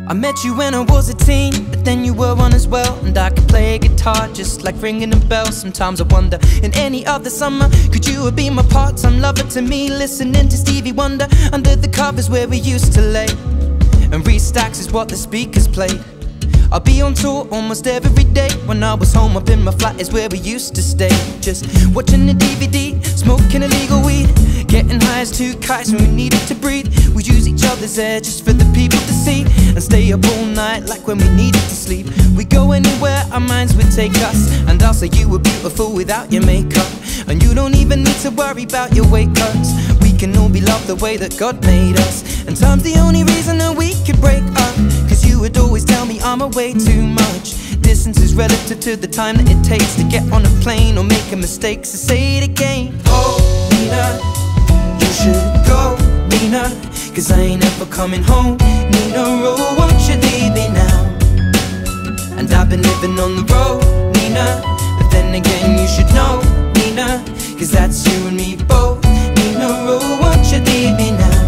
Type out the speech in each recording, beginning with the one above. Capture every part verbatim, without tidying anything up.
I met you when I was a teen, but then you were one as well. And I could play a guitar just like ringing a bell. Sometimes I wonder, in any other summer, could you have been my part-time lover to me? Listening to Stevie Wonder under the covers where we used to lay, and Restacks is what the speakers played. I'll be on tour almost every day. When I was home up in my flat is where we used to stay, just watching the D V D, smoking illegal weed, getting high as two kites when we needed to breathe. We'd use each other's air just for the people to see, and stay up all night like when we needed to sleep. We'd go anywhere our minds would take us, and I'll say you were beautiful without your makeup, and you don't even need to worry about your weight cuts. We can all be loved the way that God made us, and time's the only reason that we could break up. Cause you would always tell me I'm away too much. Distance is relative to the time that it takes to get on a plane or make a mistake, so say it again. Oh, Nina, you should go, Nina, cause I ain't ever coming home. Nina, oh, won't you leave me now? And I've been living on the road, Nina, but then again you should know, Nina, cause that's you and me both. Nina, oh, won't you leave me now?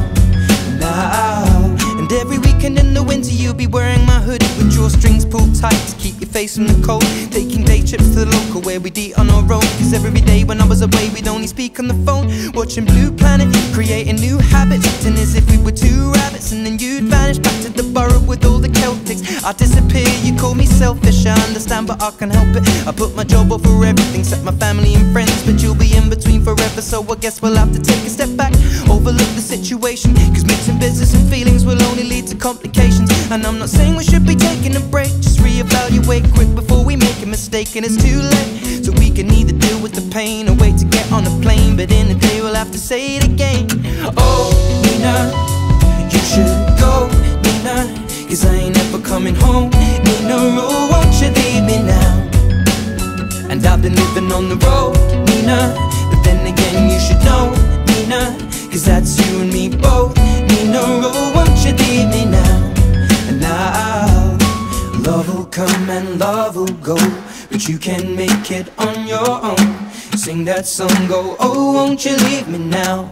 Now. And every weekend in the winter you'll be wearing my hoodie with drawstrings pulled tight to keep your face from the cold, taking day trips to the local where we'd eat on our own. Cause every day when I was away we'd only speak on the phone, watching Blue Planet, creating new habits, acting as if we were two rabbits. And then you'd vanish back to the burrow with all the Celtics. I'd disappear, you call me selfish, I understand but I can't help it. I put my job over everything except my family and friends, but you'll be in between forever, so I guess we'll have to take a step back, overlook the situation, cause mixing business and feelings will only lead to complications. And I'm not saying we should be taking a break, just reevaluate quick before we make a mistake and it's too late. So we can either deal with the pain or wait to get on a plane, but in the day we'll have to say it again. Oh, Nina, you should go, Nina, cause I ain't ever coming home. Nina, oh, won't you leave me now? And I've been living on the road, Nina, but then again you should know, Nina, cause that's you and me both. Nina, oh, won't you leave me now? And now, love will come and love will go, but you can make it on your own. Sing that song, go, oh, won't you leave me now?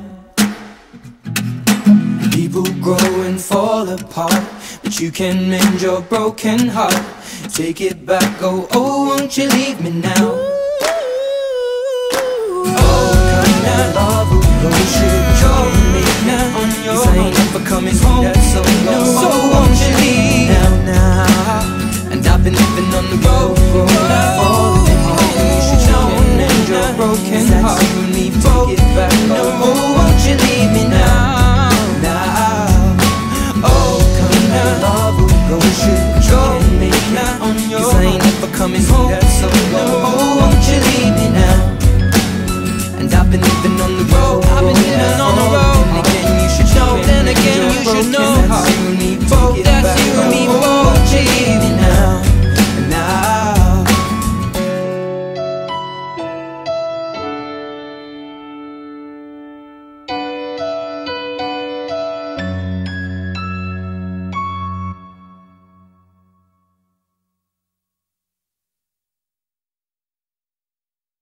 People grow and fall apart, but you can mend your broken heart. Take it back, go, oh, won't you leave me now? Oh, come now, love will go, you should go me now on your own. I ain't ever coming home, that's so low, so won't you leave now, now? And I've been living on the road, growing up all the home. You should know and mend your broken heart. You and me both, take it back, no, oh, won't you leave me now? Now, oh, come now, love will go, you should go me now on your own. Cause I ain't ever coming home, that's so low, oh, won't you leave me now? And I've been living on the road, I've been living on the road. And again you should know, then again you should know.